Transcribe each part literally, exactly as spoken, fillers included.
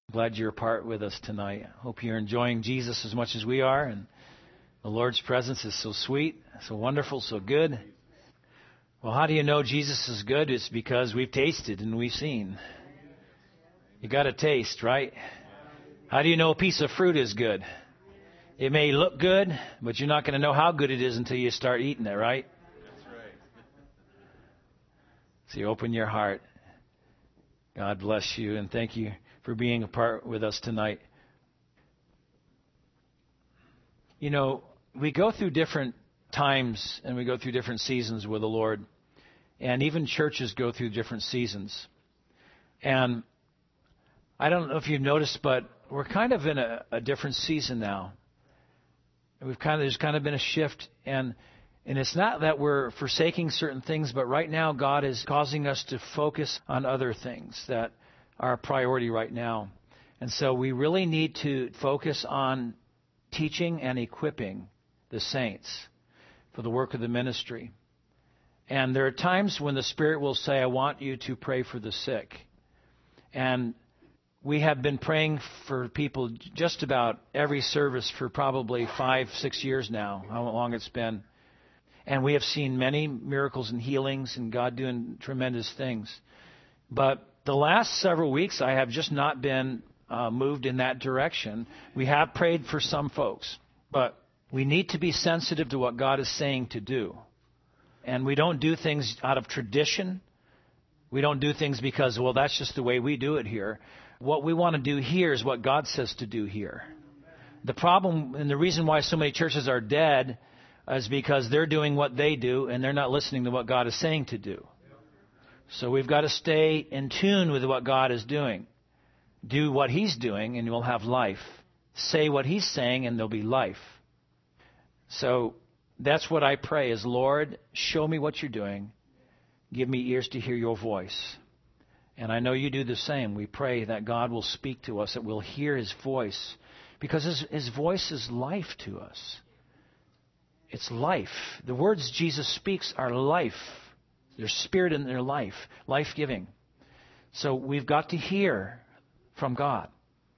Glad you're part with us tonight. Hope you're enjoying Jesus as much as we are, and the Lord's presence is so sweet, so wonderful, so good. Well, how do you know Jesus is good? It's because we've tasted and we've seen. You got to taste, right? How do you know a piece of fruit is good? It may look good, but you're not going to know how good it is until you start eating it, right? That's right. So you open your heart. God bless you, and thank you for being a part with us tonight. You know, we go through different times and we go through different seasons with the Lord. And even churches go through different seasons. And I don't know if you've noticed, but we're kind of in a, a different season now. We've kind of there's kind of been a shift, and and it's not that we're forsaking certain things, but right now God is causing us to focus on other things that are a priority right now. And so we really need to focus on teaching and equipping the saints for the work of the ministry. And there are times when the Spirit will say, I want you to pray for the sick. And we have been praying for people just about every service for probably five, six years now, how long it's been. And we have seen many miracles and healings and God doing tremendous things. But the last several weeks, I have just not been uh, moved in that direction. We have prayed for some folks, but we need to be sensitive to what God is saying to do. And we don't do things out of tradition. We don't do things because, well, that's just the way we do it here. What we want to do here is what God says to do here. The problem and the reason why so many churches are dead is because they're doing what they do and they're not listening to what God is saying to do. So we've got to stay in tune with what God is doing. Do what He's doing and you'll have life. Say what He's saying and there'll be life. So that's what I pray is, Lord, show me what you're doing. Give me ears to hear your voice. And I know you do the same. We pray that God will speak to us, that we'll hear His voice. Because His, His voice is life to us. It's life. The words Jesus speaks are life. There's spirit in their life, life-giving. So we've got to hear from God.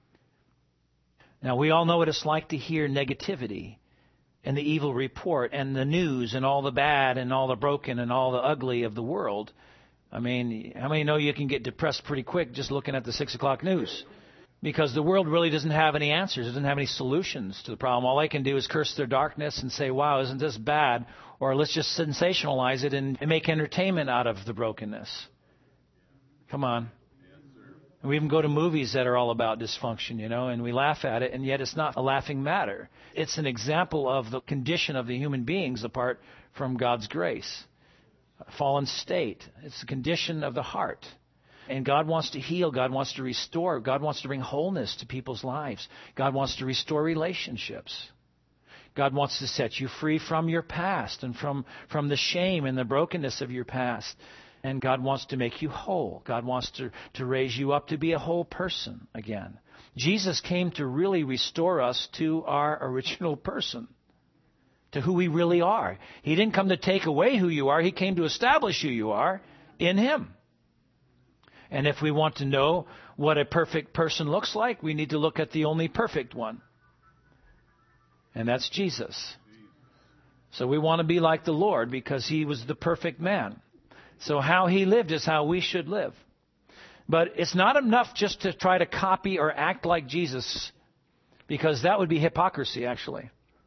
Now, we all know what it's like to hear negativity and the evil report and the news and all the bad and all the broken and all the ugly of the world. I mean, how many know you can get depressed pretty quick just looking at the six o'clock news? Because the world really doesn't have any answers. It doesn't have any solutions to the problem. All they can do is curse their darkness and say, wow, isn't this bad? Or let's just sensationalize it and make entertainment out of the brokenness. Come on. And we even go to movies that are all about dysfunction, you know, and we laugh at it, and yet it's not a laughing matter. It's an example of the condition of the human beings apart from God's grace. A fallen state. It's the condition of the heart. And God wants to heal. God wants to restore. God wants to bring wholeness to people's lives. God wants to restore relationships. God wants to set you free from your past and from, from the shame and the brokenness of your past. And God wants to make you whole. God wants to, to raise you up to be a whole person again. Jesus came to really restore us to our original person, to who we really are. He didn't come to take away who you are. He came to establish who you are in Him. And if we want to know what a perfect person looks like, we need to look at the only perfect one. And that's Jesus. So we want to be like the Lord because He was the perfect man. So how He lived is how we should live. But it's not enough just to try to copy or act like Jesus, because that would be hypocrisy, actually.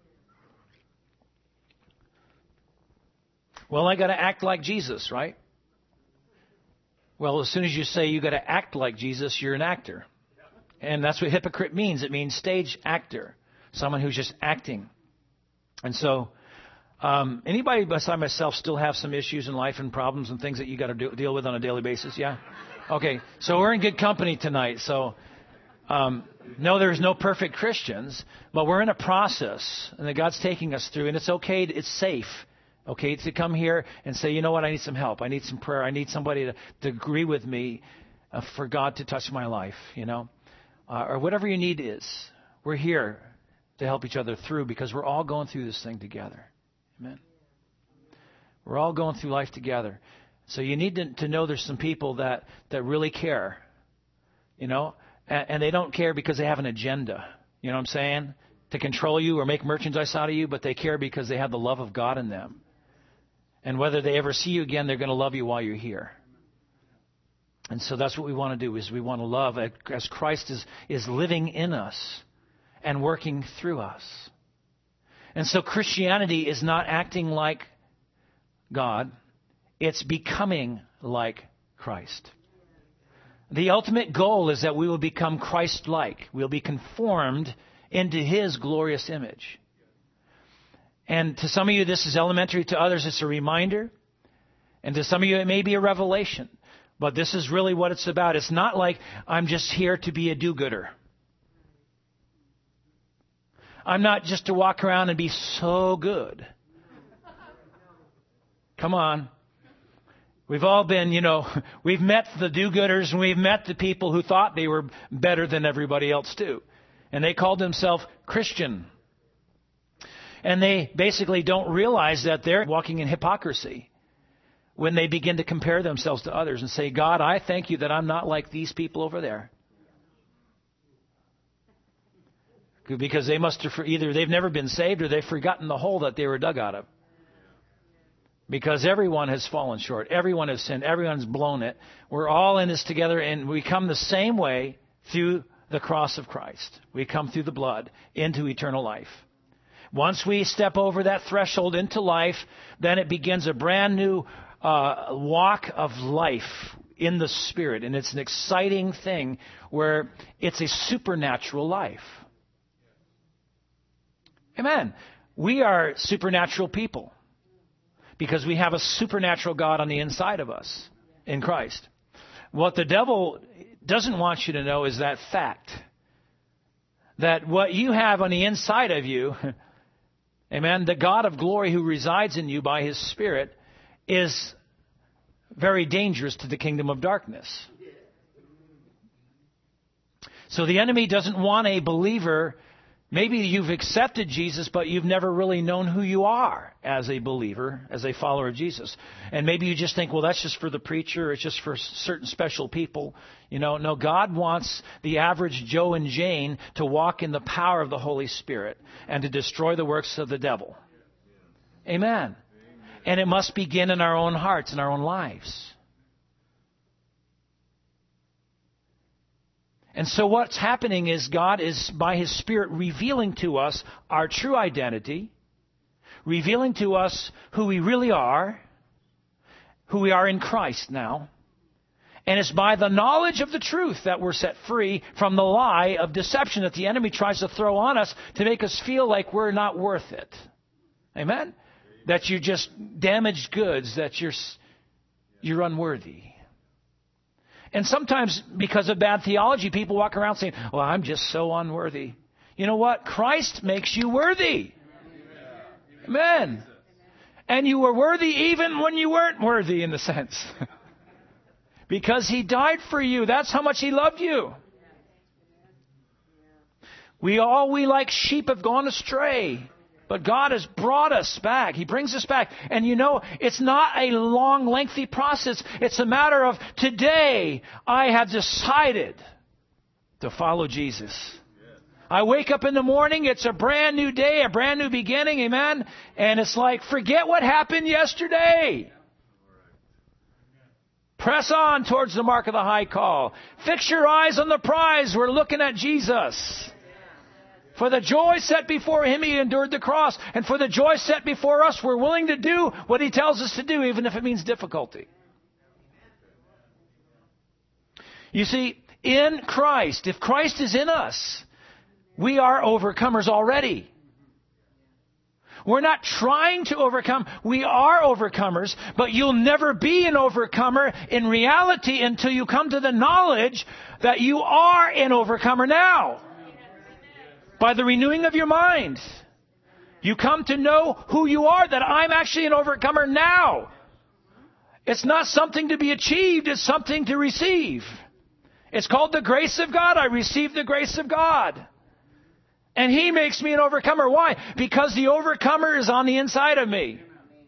Well, I got to act like Jesus, right? Well, as soon as you say you got to act like Jesus, you're an actor. And that's what hypocrite means. It means stage actor, someone who's just acting. And so um, anybody beside myself still have some issues in life and problems and things that you got to do, deal with on a daily basis? Yeah? Okay, so we're in good company tonight. So um, no, there's no perfect Christians, but we're in a process and that God's taking us through, and it's okay. It's safe. Okay, to come here and say, you know what, I need some help. I need some prayer. I need somebody to, to agree with me uh, for God to touch my life, you know. Uh, or whatever your need is. We're here to help each other through because we're all going through this thing together. Amen. We're all going through life together. So you need to, to know there's some people that, that really care, you know. and they don't care because they have an agenda. You know what I'm saying? To control you or make merchandise out of you, but they care because they have the love of God in them. And whether they ever see you again, they're going to love you while you're here. And so that's what we want to do, is we want to love as Christ is, is living in us and working through us. And so Christianity is not acting like God. It's becoming like Christ. The ultimate goal is that we will become Christ-like. We'll be conformed into His glorious image. And to some of you, this is elementary. To others, it's a reminder. And to some of you, it may be a revelation. But this is really what it's about. It's not like I'm just here to be a do-gooder. I'm not just to walk around and be so good. Come on. We've all been, you know, we've met the do-gooders and we've met the people who thought they were better than everybody else too. And they called themselves Christian. And they basically don't realize that they're walking in hypocrisy when they begin to compare themselves to others and say, God, I thank you that I'm not like these people over there. Because they must have, either they've never been saved or they've forgotten the hole that they were dug out of. Because everyone has fallen short. Everyone has sinned. Everyone's blown it. We're all in this together, and we come the same way through the cross of Christ. We come through the blood into eternal life. Once we step over that threshold into life, then it begins a brand new uh, walk of life in the Spirit. And it's an exciting thing where it's a supernatural life. Amen. We are supernatural people because we have a supernatural God on the inside of us in Christ. What the devil doesn't want you to know is that fact. That what you have on the inside of you, amen, the God of glory who resides in you by His Spirit is very dangerous to the kingdom of darkness. So the enemy doesn't want a believer. Maybe you've accepted Jesus, but you've never really known who you are as a believer, as a follower of Jesus. And maybe you just think, well, that's just for the preacher. It's just for certain special people. You know, no, God wants the average Joe and Jane to walk in the power of the Holy Spirit and to destroy the works of the devil. Amen. And it must begin in our own hearts, in our own lives. And so what's happening is God is, by His Spirit, revealing to us our true identity, revealing to us who we really are, who we are in Christ now. And it's by the knowledge of the truth that we're set free from the lie of deception that the enemy tries to throw on us to make us feel like we're not worth it. Amen? That you're just damaged goods, that you're, you're unworthy. And sometimes, because of bad theology, people walk around saying, well, I'm just so unworthy. You know what? Christ makes you worthy. Amen. And you were worthy even when you weren't worthy, in the sense. Because He died for you. That's how much He loved you. We all, we like sheep have gone astray. But God has brought us back. He brings us back. And you know, it's not a long, lengthy process. It's a matter of today I have decided to follow Jesus. I wake up in the morning. It's a brand new day, a brand new beginning. Amen. And it's like, forget what happened yesterday. Press on towards the mark of the high call. Fix your eyes on the prize. We're looking at Jesus. For the joy set before Him, He endured the cross. And for the joy set before us, we're willing to do what He tells us to do, even if it means difficulty. You see, in Christ, if Christ is in us, we are overcomers already. We're not trying to overcome. We are overcomers, but you'll never be an overcomer in reality until you come to the knowledge that you are an overcomer now. By the renewing of your mind. You come to know who you are, that I'm actually an overcomer now. It's not something to be achieved, it's something to receive. It's called the grace of God. I receive the grace of God. And He makes me an overcomer. Why? Because the overcomer is on the inside of me.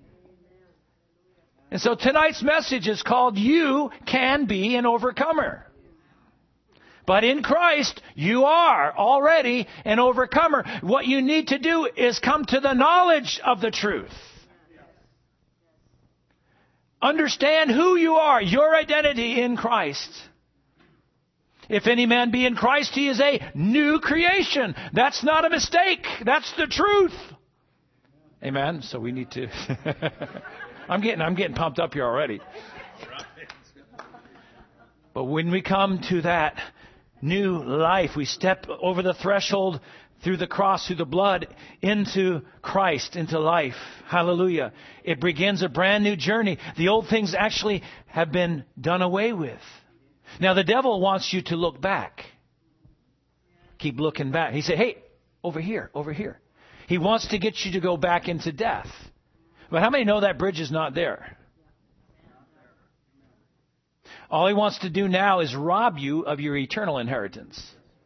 And so tonight's message is called You Can Be an Overcomer. But in Christ, you are already an overcomer. What you need to do is come to the knowledge of the truth. Understand who you are, your identity in Christ. If any man be in Christ, he is a new creation. That's not a mistake. That's the truth. Amen. So we need to. I'm getting, I'm getting pumped up here already. But when we come to that new life, we step over the threshold through the cross, through the blood, into Christ, into life. Hallelujah. It begins a brand new journey. The old things actually have been done away with. Now, the devil wants you to look back. Keep looking back. He said, hey, over here, over here. He wants to get you to go back into death. But how many know that bridge is not there? All he wants to do now is rob you of your eternal inheritance.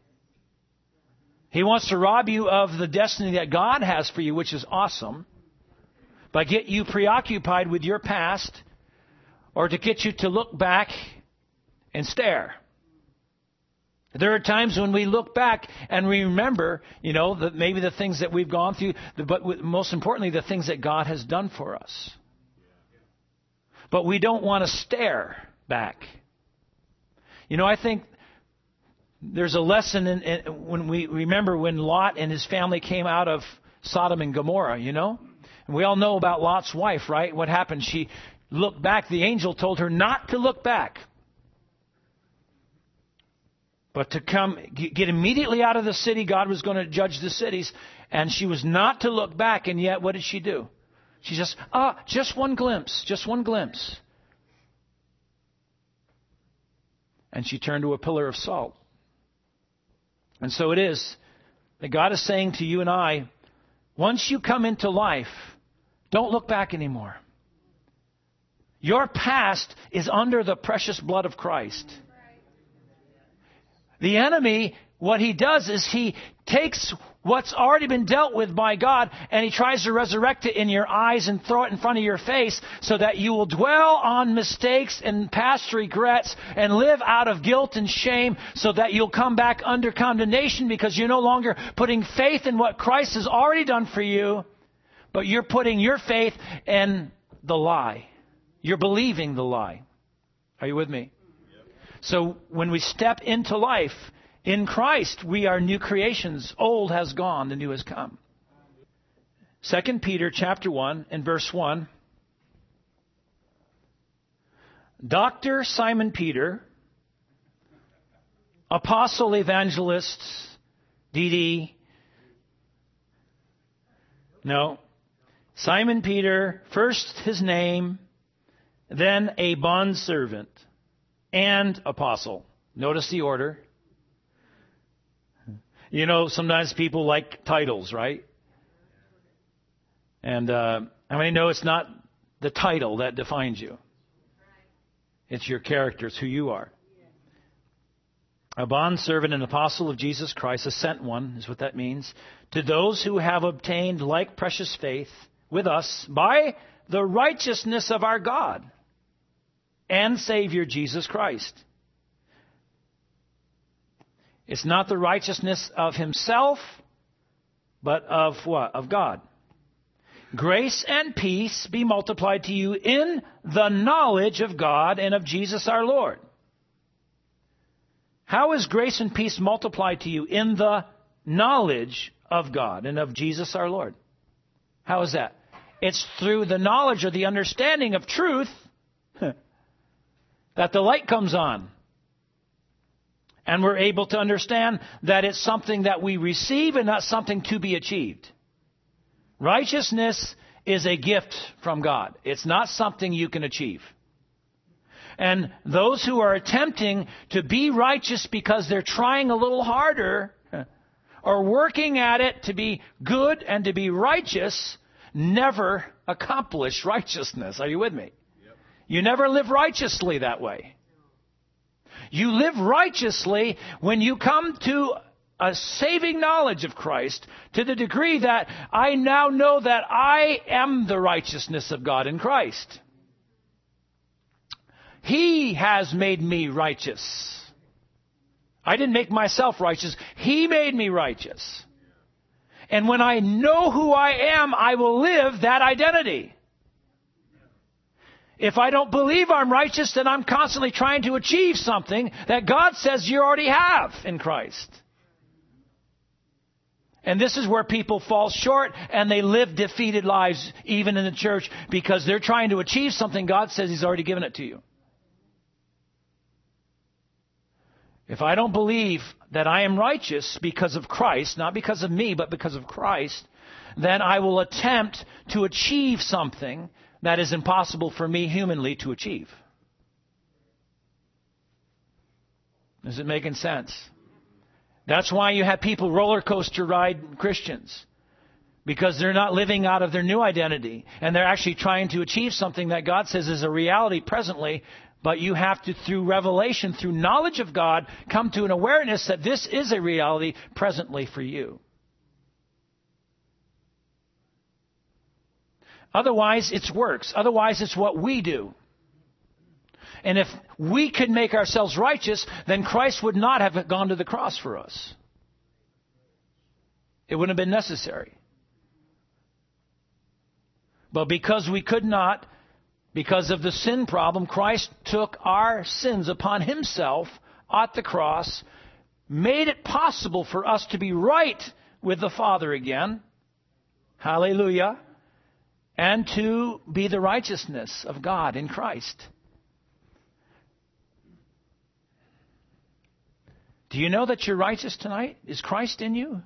He wants to rob you of the destiny that God has for you, which is awesome, by get you preoccupied with your past, or to get you to look back and stare. There are times when we look back and we remember, you know, the, maybe the things that we've gone through, but most importantly, the things that God has done for us. But we don't want to stare back. You know, I think there's a lesson in, in when we remember when Lot and his family came out of Sodom and Gomorrah, you know. And we all know about Lot's wife, right? What happened? She looked back. The angel told her not to look back, but to come, get immediately out of the city. God was going to judge the cities. And she was not to look back. And yet, what did she do? She just, ah, just one glimpse, just one glimpse. And she turned to a pillar of salt. And so it is that God is saying to you and I, once you come into life, don't look back anymore. Your past is under the precious blood of Christ. The enemy, what he does is he takes what's already been dealt with by God and he tries to resurrect it in your eyes and throw it in front of your face so that you will dwell on mistakes and past regrets and live out of guilt and shame so that you'll come back under condemnation because you're no longer putting faith in what Christ has already done for you, but you're putting your faith in the lie. You're believing the lie. Are you with me? So when we step into life in Christ, we are new creations. Old has gone, the new has come. Second Peter chapter one and verse one. Doctor Simon Peter, apostle, evangelist, D D. No. Simon Peter, first his name, then a bondservant and apostle. Notice the order. You know, sometimes people like titles, right? And uh, how many know it's not the title that defines you? It's your character. It's who you are. A bondservant and apostle of Jesus Christ, a sent one, is what that means. To those who have obtained like precious faith with us by the righteousness of our God and Savior Jesus Christ. It's not the righteousness of himself, but of what? Of God. Grace and peace be multiplied to you in the knowledge of God and of Jesus our Lord. How is grace and peace multiplied to you? In the knowledge of God and of Jesus our Lord. How is that? It's through the knowledge or the understanding of truth that the light comes on. And we're able to understand that it's something that we receive and not something to be achieved. Righteousness is a gift from God. It's not something you can achieve. And those who are attempting to be righteous because they're trying a little harder or working at it to be good and to be righteous never accomplish righteousness. Are you with me? You never live righteously that way. You live righteously when you come to a saving knowledge of Christ to the degree that I now know that I am the righteousness of God in Christ. He has made me righteous. I didn't make myself righteous. He made me righteous. And when I know who I am, I will live that identity. If I don't believe I'm righteous, then I'm constantly trying to achieve something that God says you already have in Christ. And this is where people fall short and they live defeated lives even in the church because they're trying to achieve something God says He's already given it to you. If I don't believe that I am righteous because of Christ, not because of me, but because of Christ, then I will attempt to achieve something that is impossible for me humanly to achieve. Is it making sense? That's why you have people roller coaster ride Christians. Because they're not living out of their new identity. And they're actually trying to achieve something that God says is a reality presently. But you have to, through revelation, through knowledge of God, come to an awareness that this is a reality presently for you. Otherwise, it's works. Otherwise, it's what we do. And if we could make ourselves righteous, then Christ would not have gone to the cross for us. It wouldn't have been necessary. But because we could not, because of the sin problem, Christ took our sins upon Himself at the cross, made it possible for us to be right with the Father again. Hallelujah. And to be the righteousness of God in Christ. Do you know that you're righteous tonight? Is Christ in you?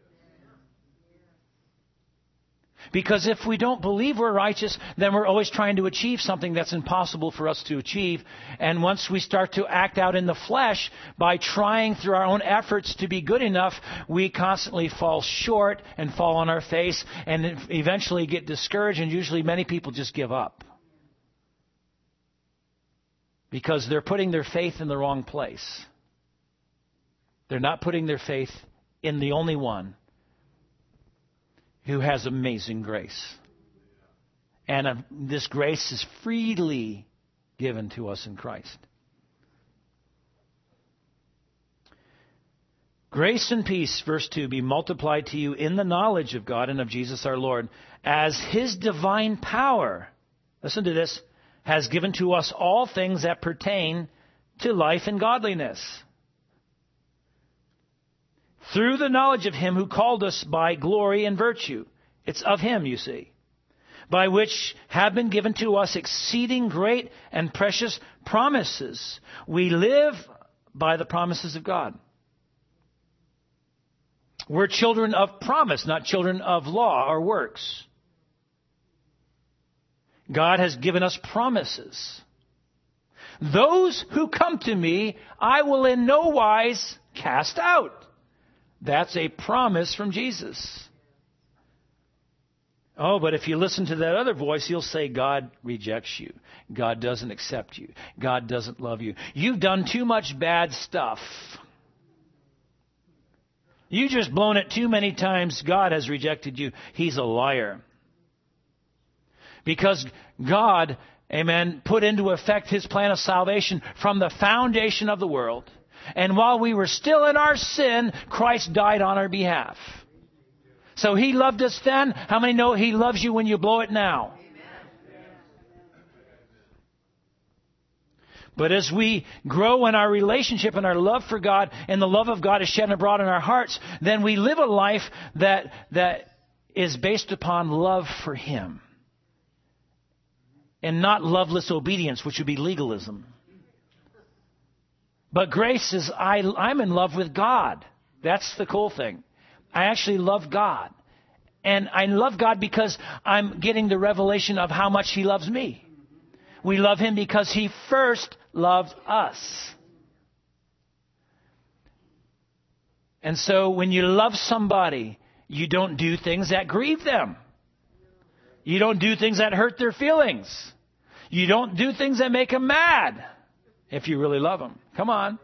Because if we don't believe we're righteous, then we're always trying to achieve something that's impossible for us to achieve. And once we start to act out in the flesh by trying through our own efforts to be good enough, we constantly fall short and fall on our face and eventually get discouraged. And usually many people just give up. Because they're putting their faith in the wrong place. They're not putting their faith in the only one who has amazing grace. And uh, this grace is freely given to us in Christ. Grace and peace, verse two, be multiplied to you in the knowledge of God and of Jesus our Lord, as His divine power, listen to this, has given to us all things that pertain to life and godliness. Through the knowledge of Him who called us by glory and virtue. It's of Him, you see. By which have been given to us exceeding great and precious promises. We live by the promises of God. We're children of promise, not children of law or works. God has given us promises. Those who come to me, I will in no wise cast out. That's a promise from Jesus. Oh, but if you listen to that other voice, you'll say God rejects you. God doesn't accept you. God doesn't love you. You've done too much bad stuff. You've just blown it too many times. God has rejected you. He's a liar. Because God, amen, put into effect His plan of salvation from the foundation of the world. And while we were still in our sin, Christ died on our behalf. So He loved us then. How many know He loves you when you blow it now? But as we grow in our relationship and our love for God, and the love of God is shed abroad in our hearts, then we live a life that that is based upon love for Him. And not loveless obedience, which would be legalism. But grace is, I, I'm in love with God. That's the cool thing. I actually love God. And I love God because I'm getting the revelation of how much He loves me. We love Him because He first loved us. And so when you love somebody, you don't do things that grieve them. You don't do things that hurt their feelings. You don't do things that make them mad. If you really love them. Come on.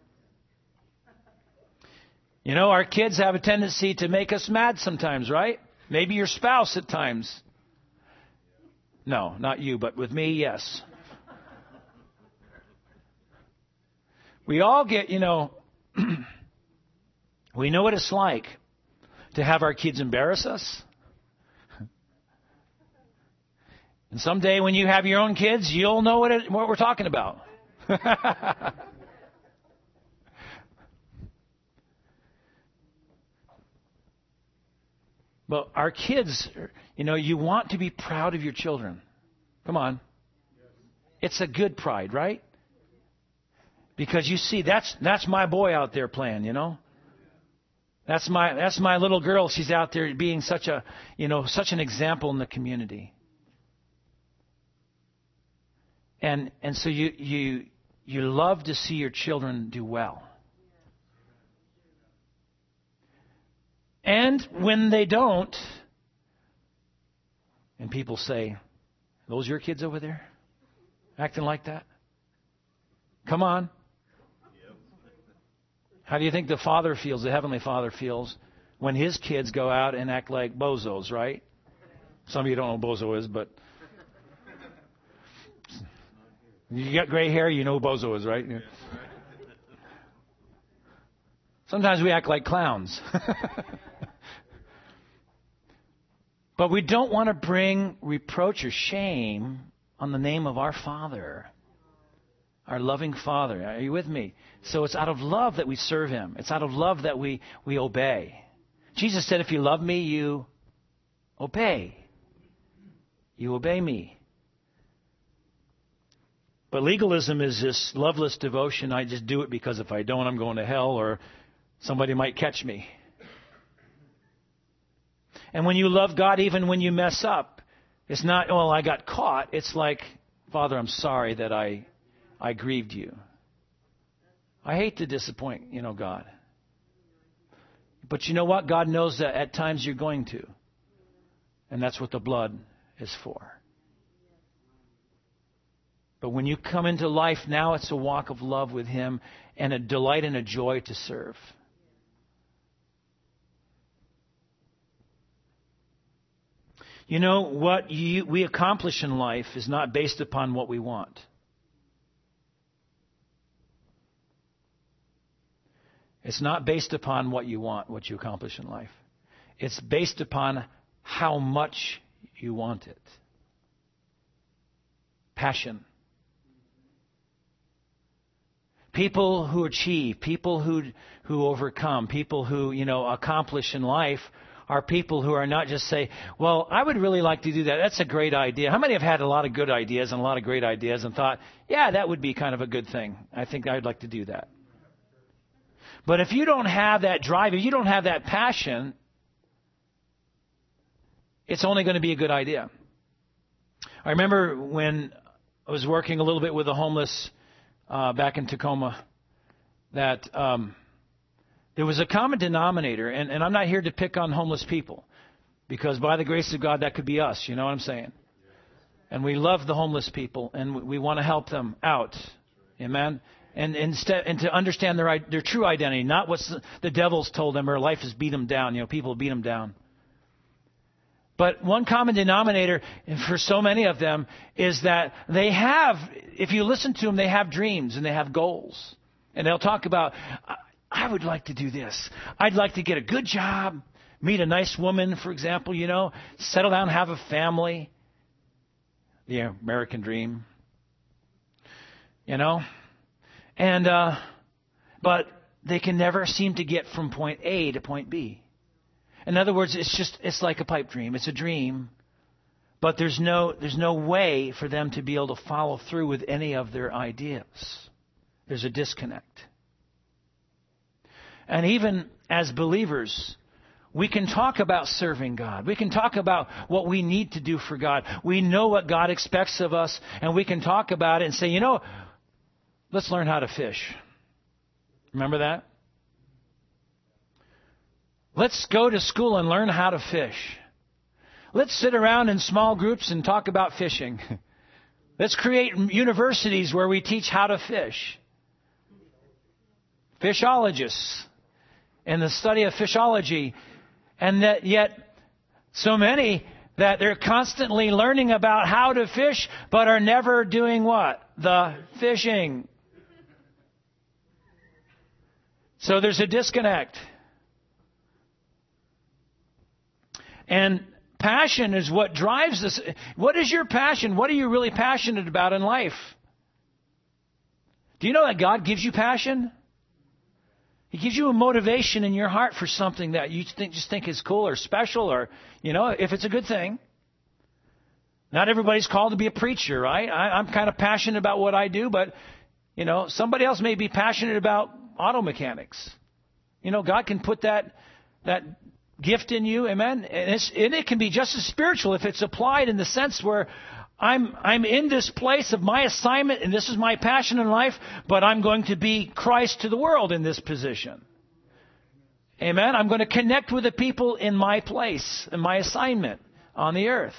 You know, our kids have a tendency to make us mad sometimes, right? Maybe your spouse at times. No, not you, but with me, yes. We all get, you know, We know what it's like to have our kids embarrass us. And someday when you have your own kids, you'll know what, it, what we're talking about. But our kids, you know, you want to be proud of your children. Come on. It's a good pride, right? Because you see, that's that's my boy out there playing, you know. That's my that's my little girl. She's out there being such a, you know, such an example in the community. And and so you you you love to see your children do well. And when they don't, and people say, "Those your kids over there, acting like that?" Come on. How do you think the Father feels, the Heavenly Father feels, when His kids go out and act like bozos, right? Some of you don't know what bozo is, but you got gray hair, you know who bozo is, right? Yeah. Sometimes we act like clowns. But we don't want to bring reproach or shame on the name of our Father, our loving Father. Are you with me? So it's out of love that we serve Him. It's out of love that we, we obey. Jesus said, if you love me, you obey. You obey me. But legalism is this loveless devotion. I just do it because if I don't, I'm going to hell or somebody might catch me. And when you love God, even when you mess up, it's not, oh, I got caught. It's like, Father, I'm sorry that I I grieved you. I hate to disappoint, you know, God. But you know what? God knows that at times you're going to. And that's what the blood is for. But when you come into life, now it's a walk of love with Him and a delight and a joy to serve. You know, what you, we accomplish in life is not based upon what we want. It's not based upon what you want, what you accomplish in life. It's based upon how much you want it. Passion. People who achieve, people who who overcome, people who, you know, accomplish in life are people who are not just say, well, I would really like to do that. That's a great idea. How many have had a lot of good ideas and a lot of great ideas and thought, yeah, that would be kind of a good thing. I think I'd like to do that. But if you don't have that drive, if you don't have that passion, it's only going to be a good idea. I remember when I was working a little bit with the homeless uh, back in Tacoma, that um, there was a common denominator, and, and I'm not here to pick on homeless people, because by the grace of God, that could be us, you know what I'm saying? And we love the homeless people, and we, we want to help them out. Amen? And instead, and to understand their their true identity, not what the devil's told them or life has beat them down. You know, people beat them down. But one common denominator for so many of them is that they have, if you listen to them, they have dreams and they have goals. And they'll talk about, I would like to do this. I'd like to get a good job, meet a nice woman, for example, you know, settle down, have a family. The American dream. You know? And, uh, but they can never seem to get from point A to point B. In other words, it's just, it's like a pipe dream. It's a dream, but there's no, there's no way for them to be able to follow through with any of their ideas. There's a disconnect. And even as believers, we can talk about serving God. We can talk about what we need to do for God. We know what God expects of us, and we can talk about it and say, you know, let's learn how to fish. Remember that? Let's go to school and learn how to fish. Let's sit around in small groups and talk about fishing. Let's create universities where we teach how to fish. Fishologists and the study of fishology. And that yet so many that they're constantly learning about how to fish but are never doing what? The fishing. So there's a disconnect. And passion is what drives this. What is your passion? What are you really passionate about in life? Do you know that God gives you passion? He gives you a motivation in your heart for something that you think, just think is cool or special, or, you know, if it's a good thing. Not everybody's called to be a preacher, right? I, I'm kind of passionate about what I do, but, you know, somebody else may be passionate about auto mechanics. You know, God can put that that gift in you, amen? And, it's, and it can be just as spiritual if it's applied in the sense where I'm I'm in this place of my assignment, and this is my passion in life, but I'm going to be Christ to the world in this position. Amen? I'm going to connect with the people in my place, in my assignment on the earth.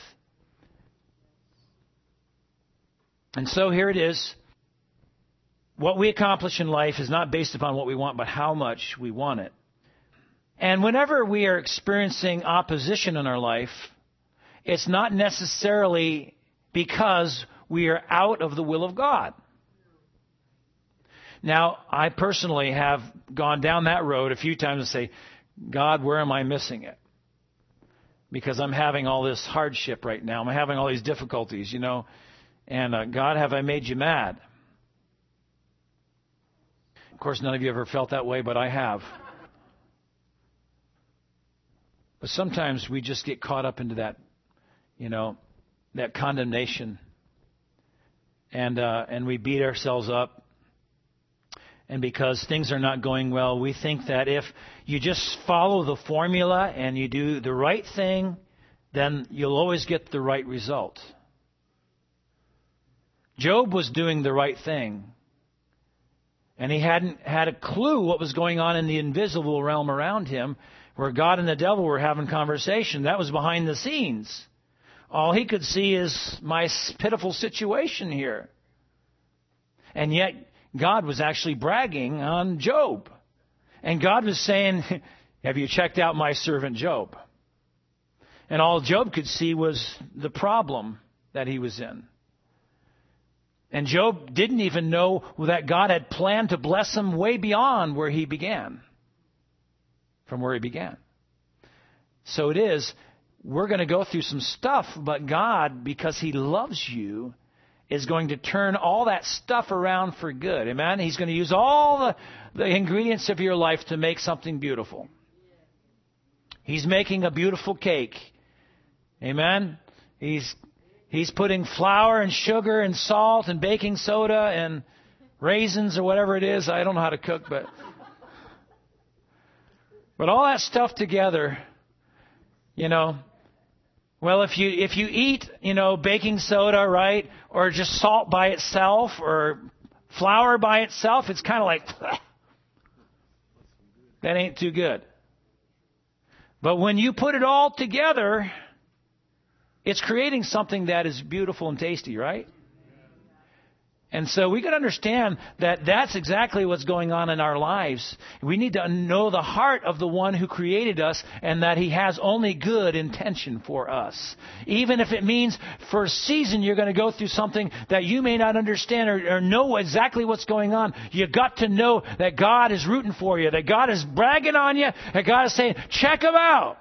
And so here it is. What we accomplish in life is not based upon what we want, but how much we want it. And whenever we are experiencing opposition in our life, it's not necessarily because we are out of the will of God. Now, I personally have gone down that road a few times and say, God, where am I missing it? Because I'm having all this hardship right now. I'm having all these difficulties, you know. And uh, God, have I made you mad? Of course, none of you ever felt that way, but I have. But sometimes we just get caught up into that, you know, that condemnation. And uh, and we beat ourselves up. And because things are not going well, we think that if you just follow the formula and you do the right thing, then you'll always get the right result. Job was doing the right thing. And he hadn't had a clue what was going on in the invisible realm around him, where God and the devil were having conversation. That was behind the scenes. All he could see is my pitiful situation here. And yet, God was actually bragging on Job. And God was saying, have you checked out my servant Job? And all Job could see was the problem that he was in. And Job didn't even know that God had planned to bless him way beyond where he began. From where he began. So it is, we're going to go through some stuff, but God, because He loves you, is going to turn all that stuff around for good. Amen? He's going to use all the, the ingredients of your life to make something beautiful. He's making a beautiful cake. Amen? He's He's putting flour and sugar and salt and baking soda and raisins or whatever it is. I don't know how to cook, but... But all that stuff together, you know, well, if you if you eat, you know, baking soda, right, or just salt by itself or flour by itself, it's kind of like, that ain't too good. But when you put it all together, it's creating something that is beautiful and tasty, right? And so we can understand that that's exactly what's going on in our lives. We need to know the heart of the one who created us and that He has only good intention for us. Even if it means for a season you're going to go through something that you may not understand or, or know exactly what's going on, you've got to know that God is rooting for you, that God is bragging on you, that God is saying, check them out.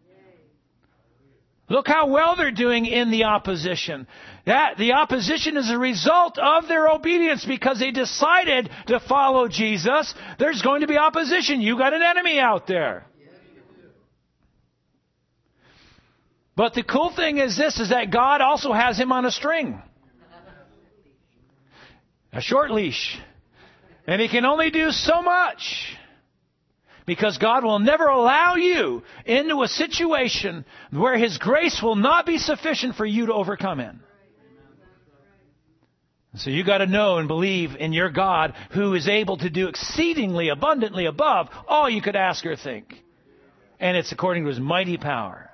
Look how well they're doing in the opposition. That the opposition is a result of their obedience because they decided to follow Jesus. There's going to be opposition. You got an enemy out there. But the cool thing is this, is that God also has him on a string. A short leash. And He can only do so much. Because God will never allow you into a situation where His grace will not be sufficient for you to overcome in. So you got to know and believe in your God who is able to do exceedingly abundantly above all you could ask or think. And it's according to His mighty power.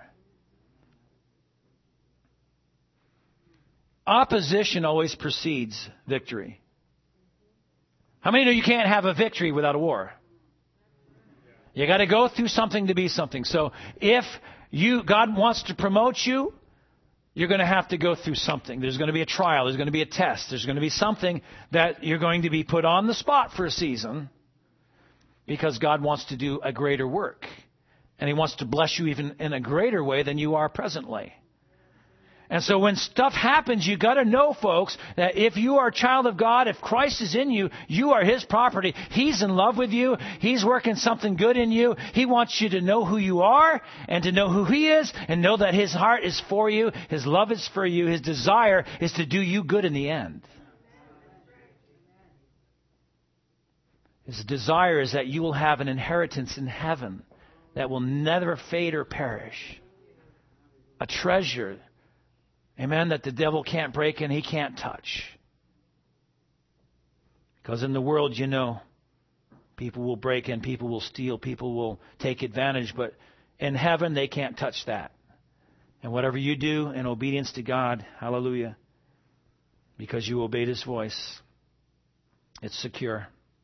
Opposition always precedes victory. How many know you can't have a victory without a war? You got to go through something to be something. So if you God wants to promote you, you're going to have to go through something. There's going to be a trial. There's going to be a test. There's going to be something that you're going to be put on the spot for a season because God wants to do a greater work. And He wants to bless you even in a greater way than you are presently. And so when stuff happens, you got to know, folks, that if you are a child of God, if Christ is in you, you are His property. He's in love with you. He's working something good in you. He wants you to know who you are and to know who He is and know that His heart is for you. His love is for you. His desire is to do you good in the end. His desire is that you will have an inheritance in heaven that will never fade or perish. A treasure, amen, that the devil can't break and he can't touch. Because in the world, you know, people will break in, people will steal, people will take advantage. But in heaven, they can't touch that. And whatever you do in obedience to God, hallelujah, because you obeyed His voice, it's secure.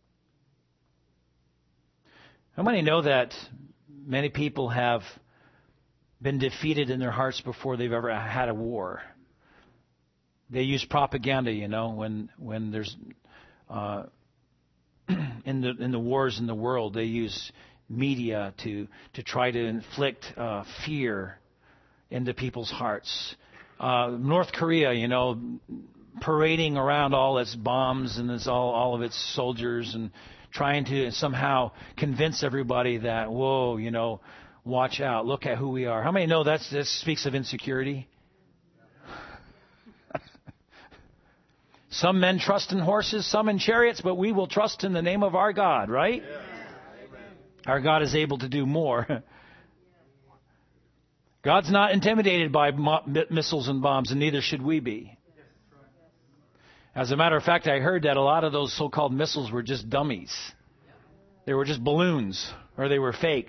How many know that many people have been defeated in their hearts before they've ever had a war? They use propaganda, you know, when when there's uh, in the in the wars in the world, they use media to to try to inflict uh, fear into people's hearts. Uh, North Korea, you know, parading around all its bombs and its all all of its soldiers and trying to somehow convince everybody that, whoa, you know, watch out, look at who we are. How many know that's, that speaks of insecurity? Some men trust in horses, some in chariots, but we will trust in the name of our God, right? Yeah. Our God is able to do more. God's not intimidated by missiles and bombs, and neither should we be. As a matter of fact, I heard that a lot of those so-called missiles were just dummies. They were just balloons, or they were fakes.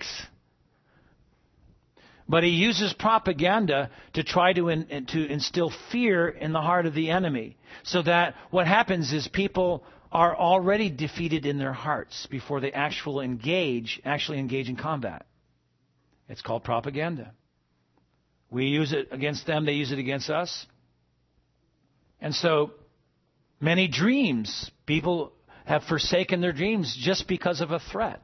But he uses propaganda to try to in, to instill fear in the heart of the enemy, so that what happens is people are already defeated in their hearts before they actually engage, actually engage in combat. It's called propaganda. We use it against them; they use it against us. And so, many dreams, people have forsaken their dreams just because of a threat.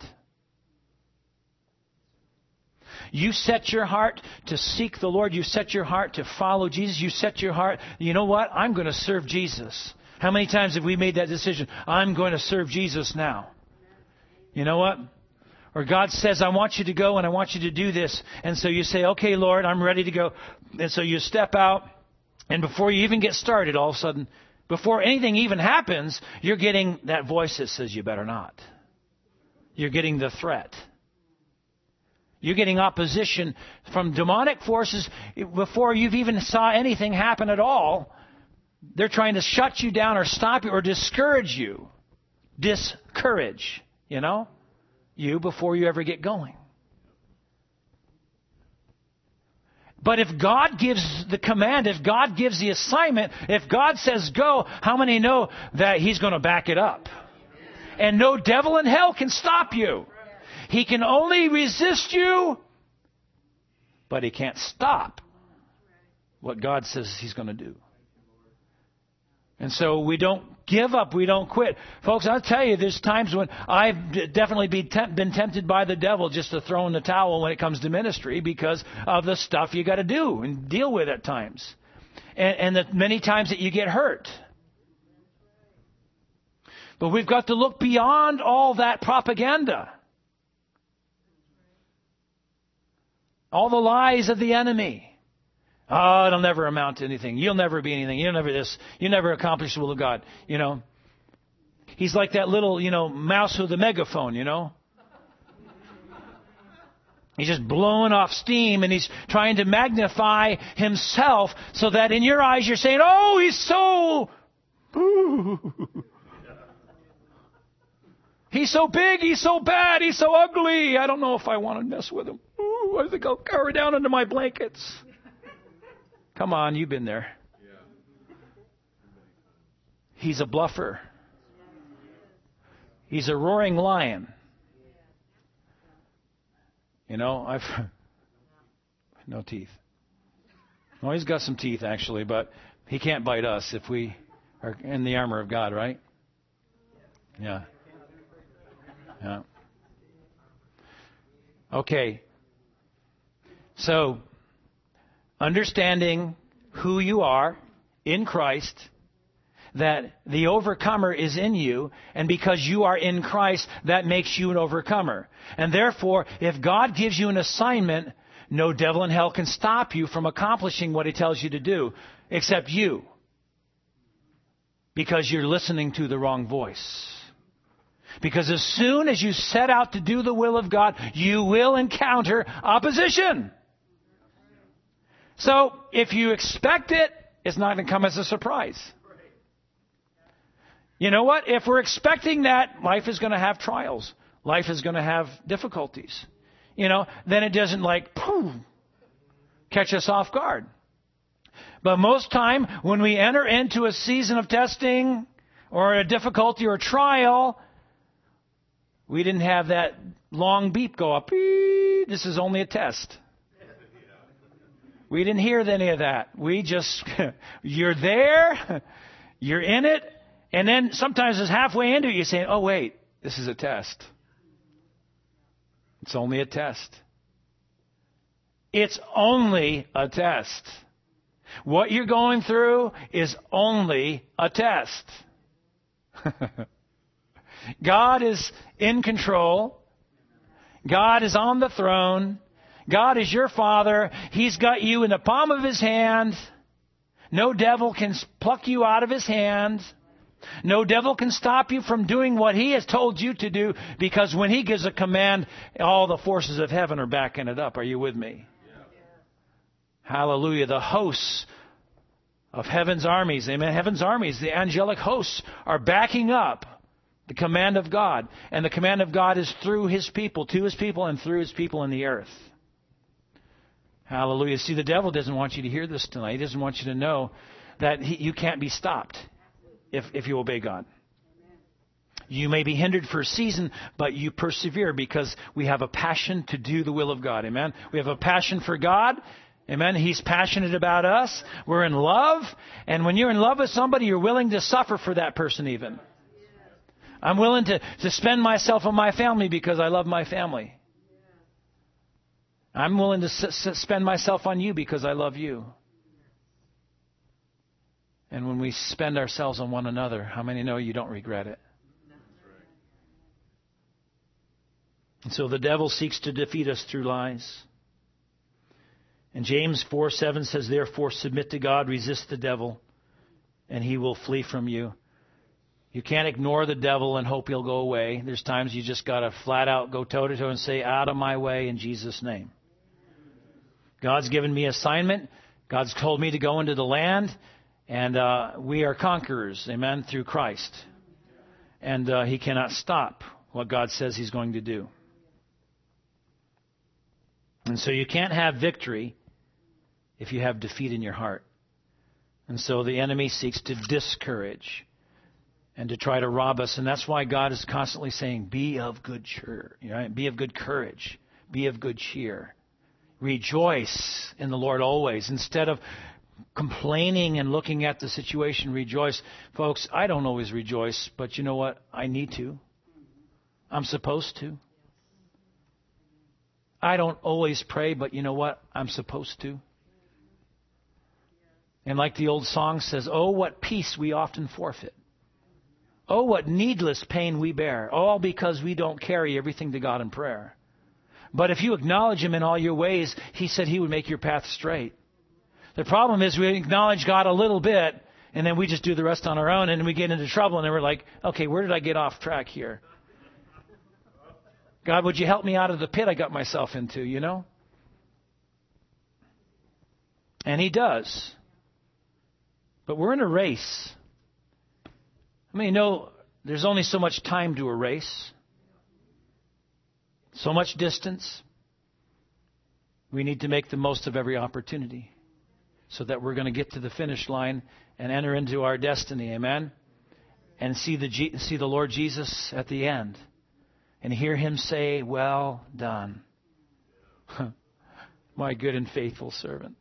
You set your heart to seek the Lord. You set your heart to follow Jesus. You set your heart, you know what? I'm going to serve Jesus. How many times have we made that decision? I'm going to serve Jesus now. You know what? Or God says, I want you to go and I want you to do this. And so you say, okay, Lord, I'm ready to go. And so you step out. And before you even get started, all of a sudden, before anything even happens, you're getting that voice that says you better not. You're getting the threat. You're getting opposition from demonic forces before you've even saw anything happen at all. They're trying to shut you down or stop you or discourage you. Discourage, you know, you before you ever get going. But if God gives the command, if God gives the assignment, if God says go, how many know that He's going to back it up? And no devil in hell can stop you. He can only resist you, but he can't stop what God says He's going to do. And so we don't give up. We don't quit. Folks, I'll tell you, there's times when I've definitely been, temp- been tempted by the devil just to throw in the towel when it comes to ministry because of the stuff you got to do and deal with at times. And, and the many times that you get hurt. But we've got to look beyond all that propaganda. All the lies of the enemy. Oh, it'll never amount to anything. You'll never be anything. You'll never this. You'll never accomplish the will of God. You know, he's like that little, you know, mouse with a megaphone, you know. He's just blowing off steam and he's trying to magnify himself so that in your eyes you're saying, oh, he's so... He's so big, he's so bad, he's so ugly. I don't know if I want to mess with him. Ooh, I think I'll cower down under my blankets. Come on, you've been there. He's a bluffer. He's a roaring lion. You know, I've no teeth. Well, he's got some teeth actually, but he can't bite us if we are in the armor of God, right? Yeah. Yeah. Okay. So, understanding who you are in Christ, that the overcomer is in you, and because you are in Christ, that makes you an overcomer. And therefore, if God gives you an assignment, no devil in hell can stop you from accomplishing what He tells you to do, except you, because you're listening to the wrong voice. Because as soon as you set out to do the will of God, you will encounter opposition. So, if you expect it, it's not going to come as a surprise. You know what? If we're expecting that, life is going to have trials. Life is going to have difficulties. You know, then it doesn't like, poof, catch us off guard. But most time, when we enter into a season of testing or a difficulty or trial, we didn't have that long beep go up. Beep, this is only a test. We didn't hear any of that. We just, you're there, you're in it, and then sometimes it's halfway into it, you're saying, oh wait, this is a test. It's only a test. It's only a test. What you're going through is only a test. God is in control. God is on the throne. God is your Father. He's got you in the palm of His hand. No devil can pluck you out of His hand. No devil can stop you from doing what He has told you to do, because when He gives a command, all the forces of heaven are backing it up. Are you with me? Yeah. Hallelujah. The hosts of heaven's armies, amen, heaven's armies, the angelic hosts are backing up the command of God. And the command of God is through His people, to His people, and through His people in the earth. Hallelujah. See, the devil doesn't want you to hear this tonight. He doesn't want you to know that he, you can't be stopped if, if you obey God. You may be hindered for a season, but you persevere because we have a passion to do the will of God. Amen. We have a passion for God. Amen. He's passionate about us. We're in love. And when you're in love with somebody, you're willing to suffer for that person even. I'm willing to, to spend myself on my family because I love my family. I'm willing to s- s- spend myself on you because I love you. And when we spend ourselves on one another, how many know you don't regret it? And so the devil seeks to defeat us through lies. And James four seven says, therefore submit to God, resist the devil, and he will flee from you. You can't ignore the devil and hope he'll go away. There's times you just got to flat out go toe-to-toe and say, out of my way in Jesus' name. God's given me assignment. God's told me to go into the land. And uh, we are conquerors, amen, through Christ. And uh, He cannot stop what God says He's going to do. And so you can't have victory if you have defeat in your heart. And so the enemy seeks to discourage and to try to rob us. And that's why God is constantly saying, be of good cheer, right? Be of good courage. Be of good cheer. Rejoice in the Lord always. Instead of complaining and looking at the situation, rejoice. Folks, I don't always rejoice, but you know what? I need to. I'm supposed to. I don't always pray, but you know what? I'm supposed to. And like the old song says, oh, what peace we often forfeit. Oh, what needless pain we bear. All because we don't carry everything to God in prayer. But if you acknowledge Him in all your ways, He said He would make your path straight. The problem is we acknowledge God a little bit, and then we just do the rest on our own, and we get into trouble, and then we're like, okay, where did I get off track here? God, would you help me out of the pit I got myself into, you know? And He does. But we're in a race. I mean, you know, there's only so much time to a race. So much distance. We need to make the most of every opportunity so that we're going to get to the finish line and enter into our destiny. Amen? And see the see the Lord Jesus at the end and hear Him say, well done, my good and faithful servant.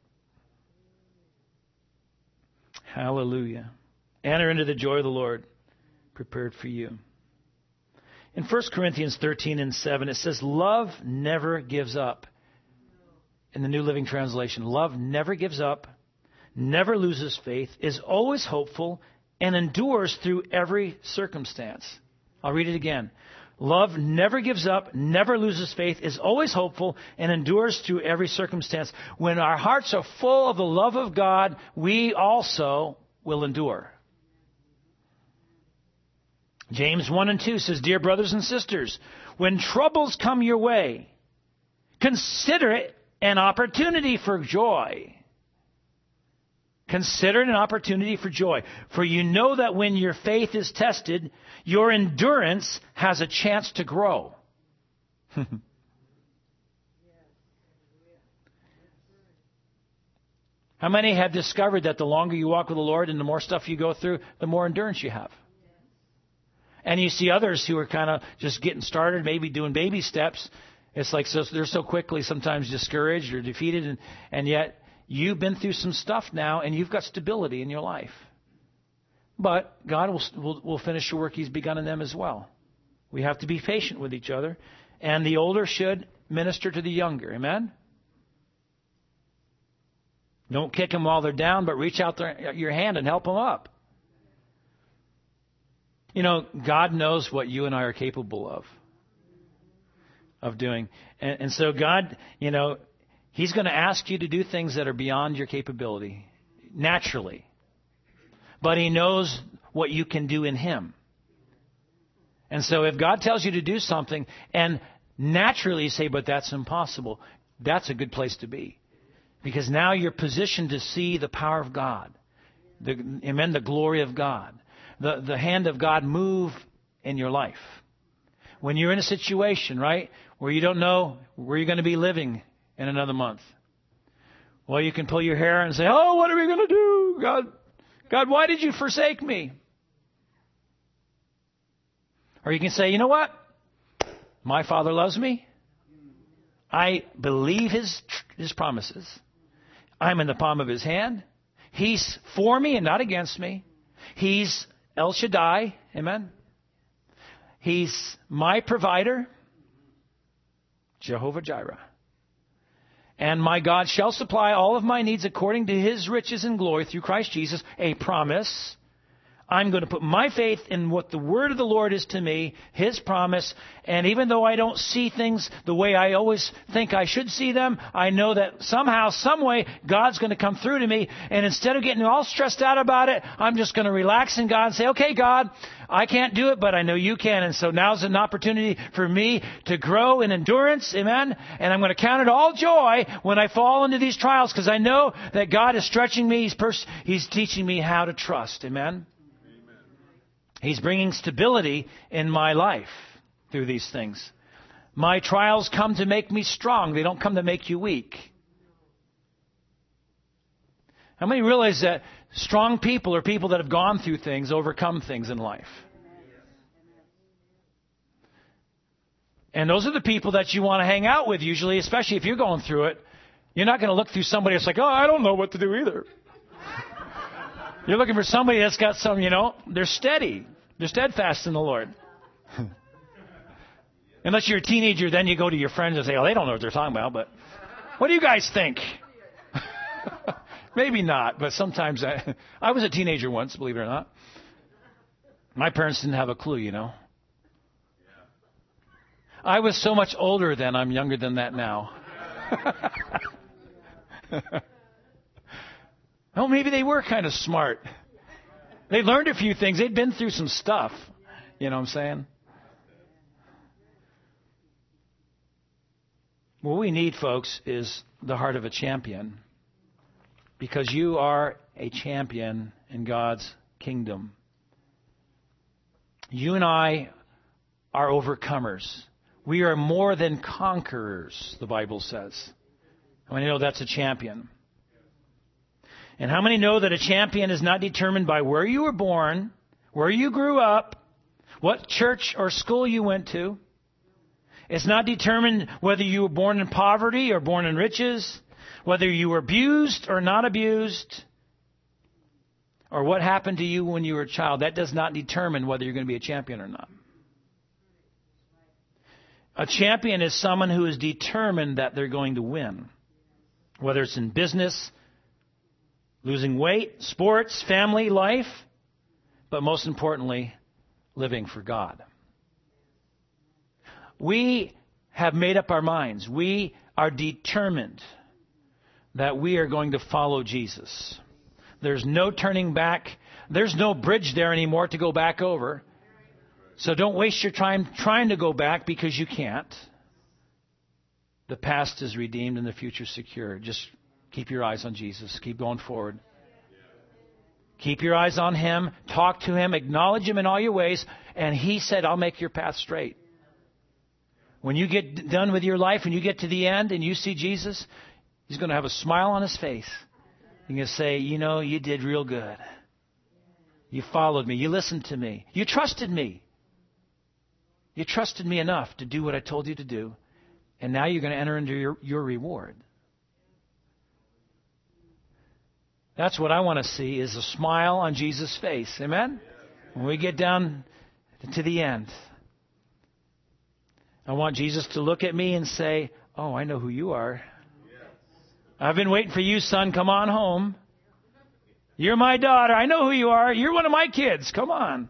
Hallelujah. Enter into the joy of the Lord prepared for you. In First Corinthians thirteen and seven, it says, love never gives up. In the New Living Translation, love never gives up, never loses faith, is always hopeful, and endures through every circumstance. I'll read it again. Love never gives up, never loses faith, is always hopeful, and endures through every circumstance. When our hearts are full of the love of God, we also will endure. James one and two says, dear brothers and sisters, when troubles come your way, consider it an opportunity for joy. Consider it an opportunity for joy. For you know that when your faith is tested, your endurance has a chance to grow. How many have discovered that the longer you walk with the Lord and the more stuff you go through, the more endurance you have? And you see others who are kind of just getting started, maybe doing baby steps. It's like so they're so quickly sometimes discouraged or defeated, and, and yet you've been through some stuff now, and you've got stability in your life. But God will, will, will finish the work He's begun in them as well. We have to be patient with each other, and the older should minister to the younger. Amen? Don't kick them while they're down, but reach out their, your hand and help them up. You know, God knows what you and I are capable of, of doing. And, and so God, you know, He's going to ask you to do things that are beyond your capability, naturally. But He knows what you can do in Him. And so if God tells you to do something, and naturally you say, but that's impossible, that's a good place to be. Because now you're positioned to see the power of God. The, amen, the glory of God. The, the hand of God move in your life. When you're in a situation, right, where you don't know where you're going to be living in another month. Well, you can pull your hair and say, oh, what are we going to do? God, God, why did you forsake me? Or you can say, you know what? My Father loves me. I believe His, His promises. I'm in the palm of His hand. He's for me and not against me. He's El Shaddai. Amen. He's my provider. Jehovah Jireh. And my God shall supply all of my needs according to His riches and glory through Christ Jesus. A promise. I'm going to put my faith in what the word of the Lord is to me, His promise. And even though I don't see things the way I always think I should see them, I know that somehow, some way, God's going to come through to me. And instead of getting all stressed out about it, I'm just going to relax in God and say, okay, God, I can't do it, but I know You can. And so now's an opportunity for me to grow in endurance. Amen. And I'm going to count it all joy when I fall into these trials, because I know that God is stretching me. He's, pers- he's teaching me how to trust. Amen. He's bringing stability in my life through these things. My trials come to make me strong. They don't come to make you weak. How many realize that strong people are people that have gone through things, overcome things in life? And those are the people that you want to hang out with usually, especially if you're going through it. You're not going to look through somebody that's like, oh, I don't know what to do either. You're looking for somebody that's got some, you know, they're steady. They're steadfast in the Lord. Unless you're a teenager, then you go to your friends and say, oh, they don't know what they're talking about, but what do you guys think? Maybe not, but sometimes I, I was a teenager once, believe it or not. My parents didn't have a clue, you know. I was so much older then, I'm younger than that now. Oh, maybe they were kind of smart. They learned a few things. They'd been through some stuff. You know what I'm saying? What we need, folks, is the heart of a champion. Because you are a champion in God's kingdom. You and I are overcomers. We are more than conquerors, the Bible says. How many know that's a champion? And how many know that a champion is not determined by where you were born, where you grew up, what church or school you went to? It's not determined whether you were born in poverty or born in riches, whether you were abused or not abused, or what happened to you when you were a child. That does not determine whether you're going to be a champion or not. A champion is someone who is determined that they're going to win. Whether it's in business, losing weight, sports, family, life, but most importantly, living for God. We have made up our minds. We are determined that we are going to follow Jesus. There's no turning back. There's no bridge there anymore to go back over. So don't waste your time trying to go back because you can't. The past is redeemed and the future secure. Just keep your eyes on Jesus. Keep going forward. Keep your eyes on Him. Talk to Him. Acknowledge Him in all your ways. And He said, I'll make your path straight. When you get done with your life, when you get to the end and you see Jesus, He's going to have a smile on His face. He's going to say, you know, you did real good. You followed me. You listened to me. You trusted me. You trusted me enough to do what I told you to do. And now you're going to enter into your, your reward. That's what I want to see, is a smile on Jesus' face. Amen? When we get down to the end, I want Jesus to look at me and say, oh, I know who you are. I've been waiting for you, son. Come on home. You're my daughter. I know who you are. You're one of my kids. Come on.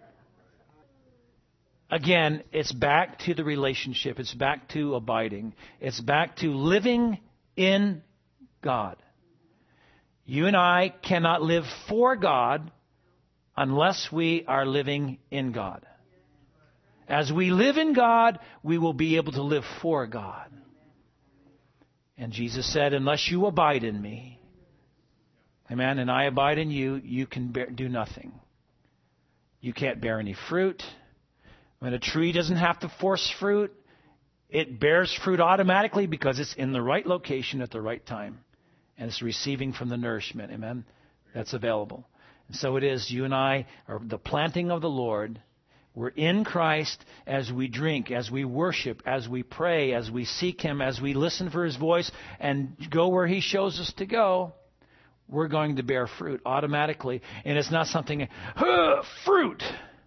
Again, it's back to the relationship. It's back to abiding. It's back to living in God. You and I cannot live for God unless we are living in God. As we live in God, we will be able to live for God. And Jesus said, unless you abide in me, amen, and I abide in you, you can bear, do nothing. You can't bear any fruit. When a tree doesn't have to force fruit, it bears fruit automatically because it's in the right location at the right time. And it's receiving from the nourishment, amen, that's available. And so it is, you and I are the planting of the Lord. We're in Christ as we drink, as we worship, as we pray, as we seek Him, as we listen for His voice and go where He shows us to go. We're going to bear fruit automatically. And it's not something, huh, fruit,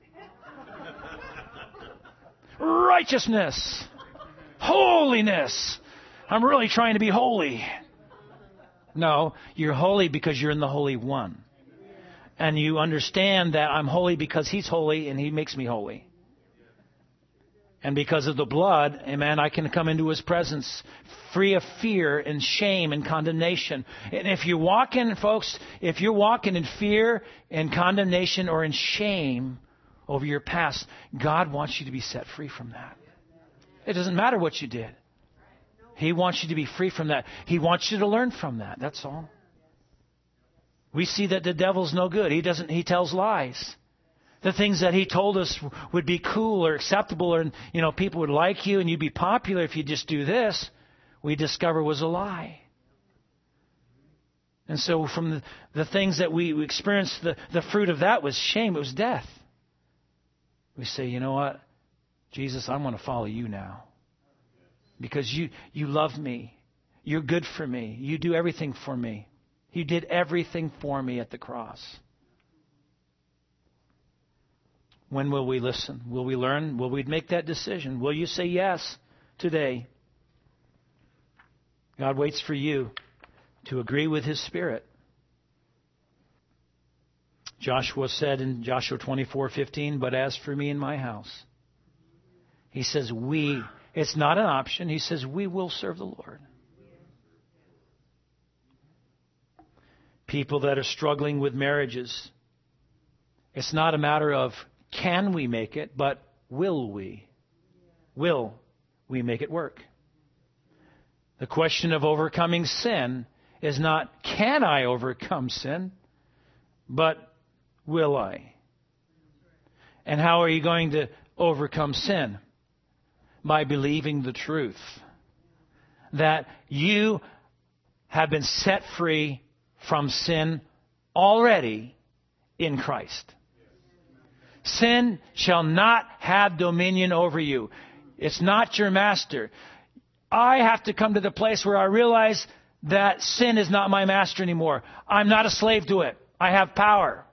righteousness, holiness. I'm really trying to be holy. No, you're holy because you're in the Holy One. And you understand that I'm holy because He's holy and He makes me holy. And because of the blood, amen, I can come into His presence free of fear and shame and condemnation. And if you're walking, folks, if you're walking in fear and condemnation or in shame over your past, God wants you to be set free from that. It doesn't matter what you did. He wants you to be free from that. He wants you to learn from that. That's all. We see that the devil's no good. He doesn't. He tells lies. The things that he told us would be cool or acceptable, or you know, people would like you and you'd be popular if you just do this, we discover was a lie. And so, from the, the things that we experienced, the, the fruit of that was shame. It was death. We say, you know what, Jesus, I want to follow you now. Because you, you love me. You're good for me. You do everything for me. You did everything for me at the cross. When will we listen? Will we learn? Will we make that decision? Will you say yes today? God waits for you to agree with His Spirit. Joshua said in Joshua twenty-four fifteen, but as for me and my house, he says we, it's not an option. He says we will serve the Lord. People that are struggling with marriages, it's not a matter of can we make it, but will we? Will we make it work? The question of overcoming sin is not can I overcome sin, but will I? And how are you going to overcome sin? By believing the truth that you have been set free from sin already in Christ. Sin shall not have dominion over you. It's not your master. I have to come to the place where I realize that sin is not my master anymore. I'm not a slave to it. I have power.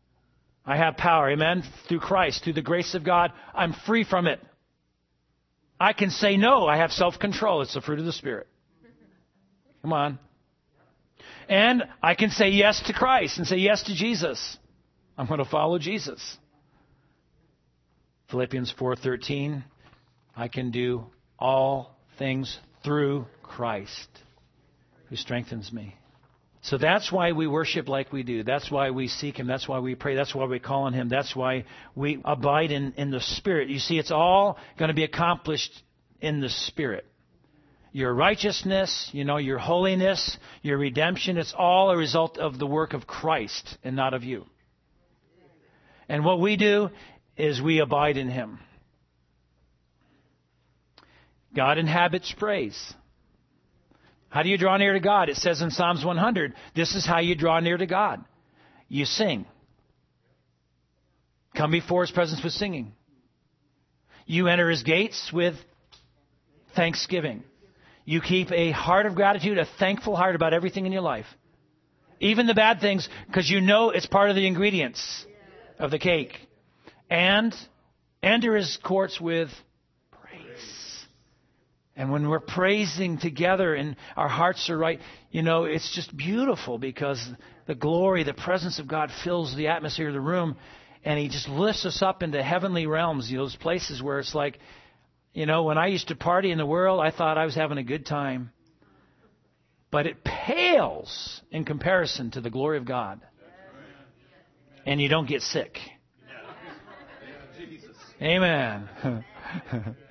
I have power, amen, through Christ, through the grace of God. I'm free from it. I can say no. I have self-control. It's the fruit of the Spirit. Come on. And I can say yes to Christ and say yes to Jesus. I'm going to follow Jesus. Philippians four thirteen, I can do all things through Christ who strengthens me. So that's why we worship like we do. That's why we seek Him. That's why we pray. That's why we call on Him. That's why we abide in, in the Spirit. You see, it's all going to be accomplished in the Spirit. Your righteousness, you know, your holiness, your redemption, it's all a result of the work of Christ and not of you. And what we do is we abide in Him. God inhabits praise. How do you draw near to God? It says in Psalms one hundred, this is how you draw near to God. You sing. Come before His presence with singing. You enter His gates with thanksgiving. You keep a heart of gratitude, a thankful heart about everything in your life. Even the bad things, because you know it's part of the ingredients of the cake. And enter His courts with praise. And when we're praising together and our hearts are right, you know, it's just beautiful because the glory, the presence of God fills the atmosphere of the room. And He just lifts us up into heavenly realms, you know, those places where it's like, you know, when I used to party in the world, I thought I was having a good time. But it pales in comparison to the glory of God. And you don't get sick. Amen.